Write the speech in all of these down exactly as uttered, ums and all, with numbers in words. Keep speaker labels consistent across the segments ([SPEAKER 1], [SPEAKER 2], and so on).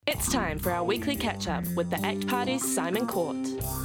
[SPEAKER 1] It's time for our weekly catch-up with the ACT Party's Simon Court.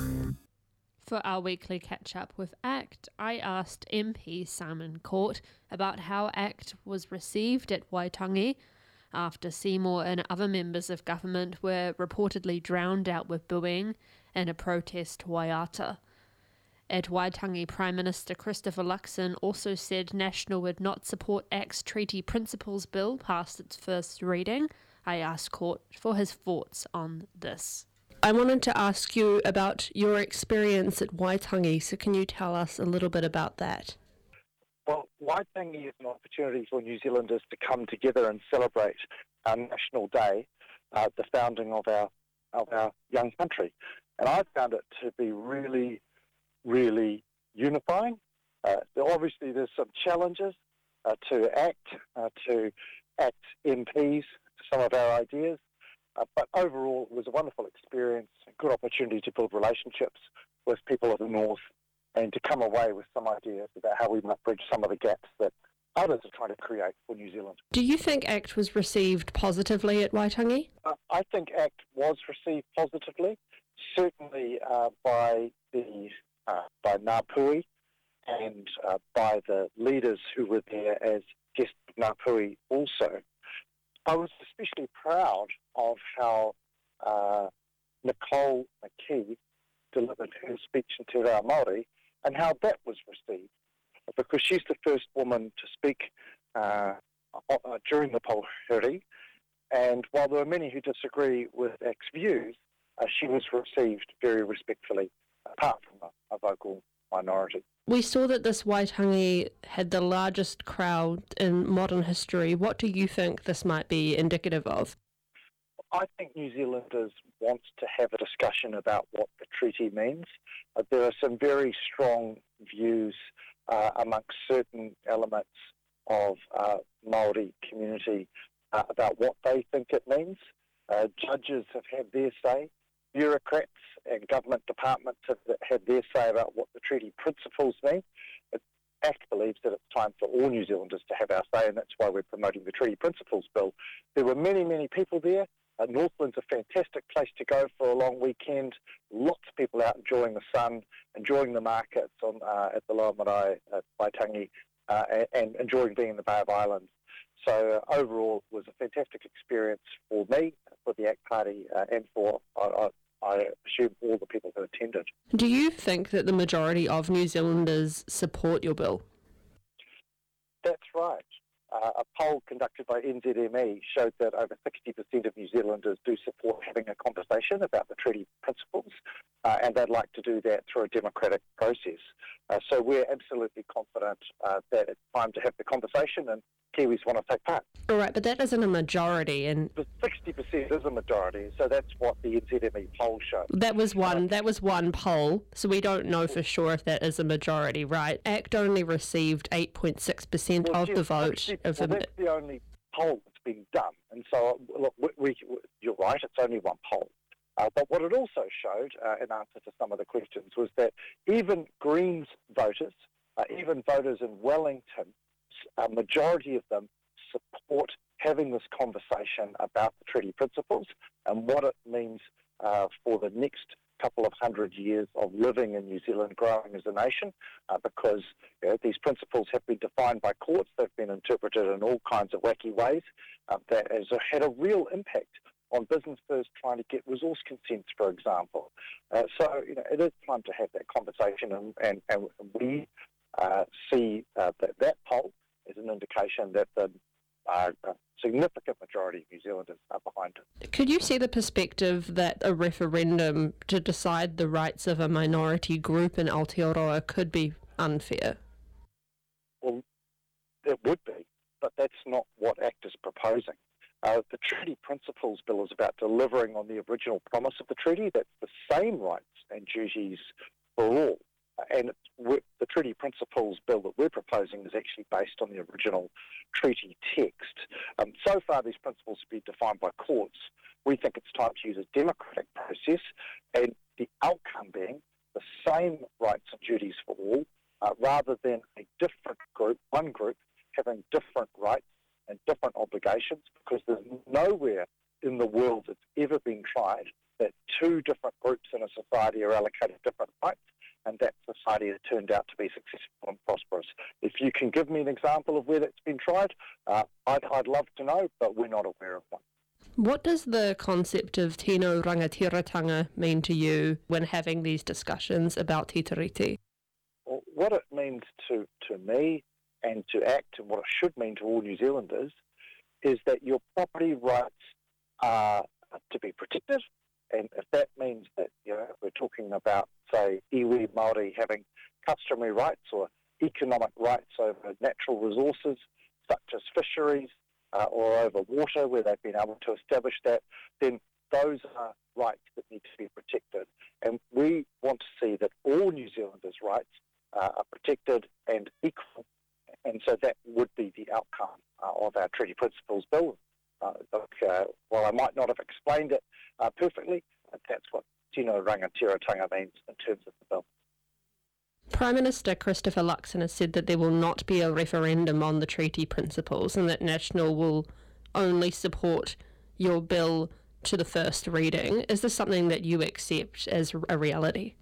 [SPEAKER 2] For our weekly catch-up with ACT, I asked M P Simon Court about how ACT was received at Waitangi after Seymour and other members of government were reportedly drowned out with booing in a protest to Waiata. At Waitangi, Prime Minister Christopher Luxon also said National would not support ACT's Treaty Principles Bill past its first reading. I asked Court for his thoughts on this. I wanted to ask you about your experience at Waitangi, so can you tell us a little bit about that?
[SPEAKER 3] Well, Waitangi is an opportunity for New Zealanders to come together and celebrate our National Day, uh, the founding of our of our young country. And I found it to be really, really unifying. Uh, obviously, there's some challenges uh, to ACT, uh, to ACT M Ps, some of our ideas, uh, but overall it was a wonderful experience, a good opportunity to build relationships with people of the North and to come away with some ideas about how we might bridge some of the gaps that others are trying to create for New Zealand.
[SPEAKER 2] Do you think ACT was received positively at Waitangi?
[SPEAKER 3] Uh, I think ACT was received positively, certainly uh, by the uh, by Ngāpuhi and uh, by the leaders who were there as guests of Ngāpuhi also. I was especially proud of how uh, Nicole McKee delivered her speech in Te Reo Māori and how that was received, because she's the first woman to speak uh, uh, during the Pauhiri, and while there are many who disagree with ACT's views, uh, she was received very respectfully, apart from a, a vocal minority.
[SPEAKER 2] We saw that this Waitangi had the largest crowd in modern history. What do you think this might be indicative of?
[SPEAKER 3] I think New Zealanders want to have a discussion about what the treaty means. Uh, there are some very strong views uh, amongst certain elements of uh, Māori community uh, about what they think it means. Uh, judges have had their say. Bureaucrats and government departments have had their say about what the treaty principles mean. ACT believes that it's time for all New Zealanders to have our say, and that's why we're promoting the Treaty Principles Bill. There were many, many people there. Uh, Northland's a fantastic place to go for a long weekend. Lots of people out enjoying the sun, enjoying the markets on uh, at the Lower Marae at Waitangi, uh, and, and enjoying being in the Bay of Islands. So uh, overall, it was a fantastic experience for me, for the ACT Party, uh, and for, I, I, I assume, all the people who attended.
[SPEAKER 2] Do you think that the majority of New Zealanders support your bill?
[SPEAKER 3] That's right. Uh, a poll conducted by N Z M E showed that over sixty percent of New Zealanders do support having a conversation about the treaty principles, uh, and they'd like to do that through a democratic process. Uh, so we're absolutely confident uh, that it's time to have the conversation, and Kiwis want to take part.
[SPEAKER 2] All right, but that isn't a majority, and
[SPEAKER 3] the sixty percent is a majority, so that's what the N Z M E poll showed.
[SPEAKER 2] That was one. That was one poll, so we don't know for sure if that is a majority, right? ACT only received eight point six percent
[SPEAKER 3] well,
[SPEAKER 2] of
[SPEAKER 3] yes,
[SPEAKER 2] the vote.
[SPEAKER 3] sixty,
[SPEAKER 2] Of
[SPEAKER 3] well,
[SPEAKER 2] the...
[SPEAKER 3] that's the only poll that's been done, and so look, we, we, you're right. It's only one poll. Uh, but what it also showed, uh, in answer to some of the questions, was that even Greens voters, uh, even voters in Wellington, a majority of them support having this conversation about the treaty principles and what it means uh, for the next couple of hundred years of living in New Zealand, growing as a nation, uh, because you know, these principles have been defined by courts, they've been interpreted in all kinds of wacky ways, uh, that has had a real impact on businesses trying to get resource consents, for example. Uh, so you know, it is time to have that conversation, and, and, and we uh, see uh, that, that poll is an indication that the uh, a significant majority of New Zealanders are behind it.
[SPEAKER 2] Could you see the perspective that a referendum to decide the rights of a minority group in Aotearoa could be unfair?
[SPEAKER 3] Well, it would be, but that's not what ACT is proposing. Uh, the Treaty Principles Bill is about delivering on the original promise of the treaty, that's the same rights and duties for all. And it's, the Treaty Principles Bill that we're proposing is actually based on the original treaty text. Um, so far, these principles have been defined by courts. We think it's time to use a democratic process, and the outcome being the same rights and duties for all, uh, rather than a different group, one group, having different rights and different obligations, because there's nowhere in the world it's ever been tried that two different groups in a society are allocated different rights, and that society has turned out to be successful and prosperous. If you can give me an example of where that's been tried, uh, I'd, I'd love to know, but we're not aware of one.
[SPEAKER 1] What does the concept of tino rangatiratanga mean to you when having these discussions about Te Tiriti?
[SPEAKER 3] Well, what it means to, to me and to ACT, and what it should mean to all New Zealanders, is that your property rights are to be protected. And if that means that, you know, we're talking about, say, iwi Māori having customary rights or economic rights over natural resources such as fisheries uh, or over water where they've been able to establish that, then those are rights that need to be protected. And we want to see that all New Zealanders' rights uh, are protected and equal. And so that would be the outcome uh, of our Treaty Principles Bill. Uh, look, uh, while I might not have explained it uh, perfectly, uh, that's what tino rangatiratanga means in terms of the bill.
[SPEAKER 1] Prime Minister Christopher Luxon has said that there will not be a referendum on the treaty principles and that National will only support your bill to the first reading. Is this something that you accept as a reality?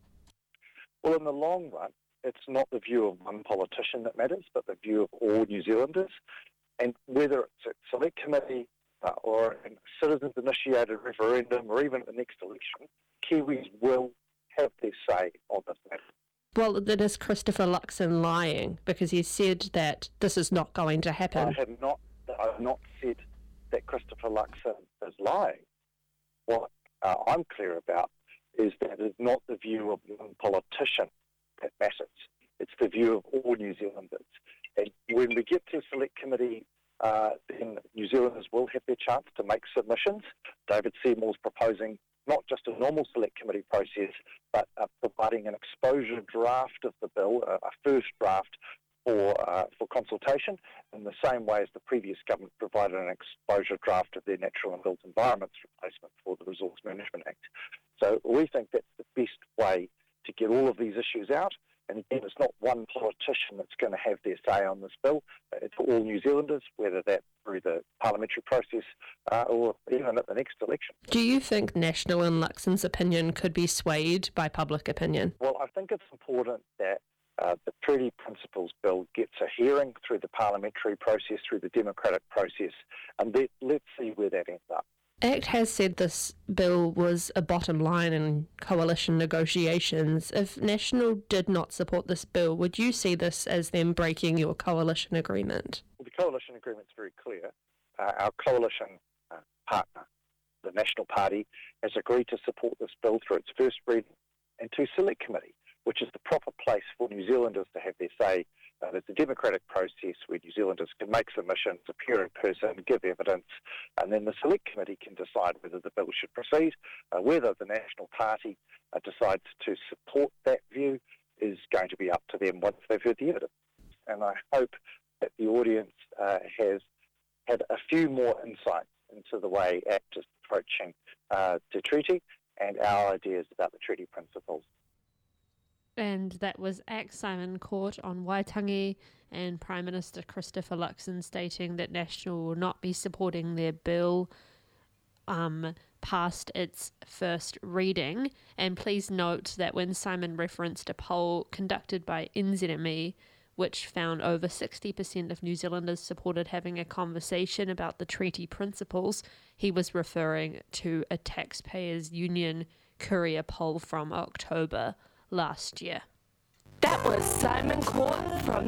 [SPEAKER 3] Well, in the long run, it's not the view of one politician that matters, but the view of all New Zealanders. And whether it's a select committee uh, or a citizens-initiated referendum or even at the next election, Kiwis will have their say on this matter.
[SPEAKER 1] Well, then is Christopher Luxon lying? Because he said that this is not going to happen.
[SPEAKER 3] I have not, I have not said that Christopher Luxon is lying. What uh, I'm clear about is that it's not the view of one politician that matters. It's the view of all New Zealanders. And when we get to select committee, uh, then New Zealanders will have their chance to make submissions. David Seymour's proposing not just a normal select committee process, but uh, providing an exposure draft of the bill, uh, a first draft for uh, for consultation, in the same way as the previous government provided an exposure draft of their Natural and Built Environments replacement for the Resource Management Act. So we think that's the best way to get all of these issues out. And again, it's not one politician that's going to have their say on this bill. It's all New Zealanders, whether that's through the parliamentary process uh, or even at the next election.
[SPEAKER 1] Do you think National and Luxon's opinion could be swayed by public opinion?
[SPEAKER 3] Well, I think it's important that uh, the Treaty Principles Bill gets a hearing through the parliamentary process, through the democratic process, and let, let's see where that ends up.
[SPEAKER 1] ACT has said this bill was a bottom line in coalition negotiations. If National did not support this bill, would you see this as them breaking your coalition agreement?
[SPEAKER 3] Well, the coalition agreement's very clear. Uh, our coalition uh, partner, the National Party, has agreed to support this bill through its first reading and to select committee, which is the proper place for New Zealanders to have their say. Uh, there's a democratic process where New Zealanders can make submissions, appear in person, give evidence, and then the select committee can decide whether the bill should proceed. Uh, whether the National Party uh, decides to support that view is going to be up to them once they've heard the evidence. And I hope that the audience uh, has had a few more insights into the way ACT is approaching uh, the treaty and our ideas about the treaty principles.
[SPEAKER 2] And that was ACT Simon Court on Waitangi, and Prime Minister Christopher Luxon stating that National will not be supporting their bill um, past its first reading. And please note that when Simon referenced a poll conducted by N Z M E, which found over sixty percent of New Zealanders supported having a conversation about the treaty principles, he was referring to a Taxpayers Union courier poll from October last year.
[SPEAKER 1] That was Simon Court from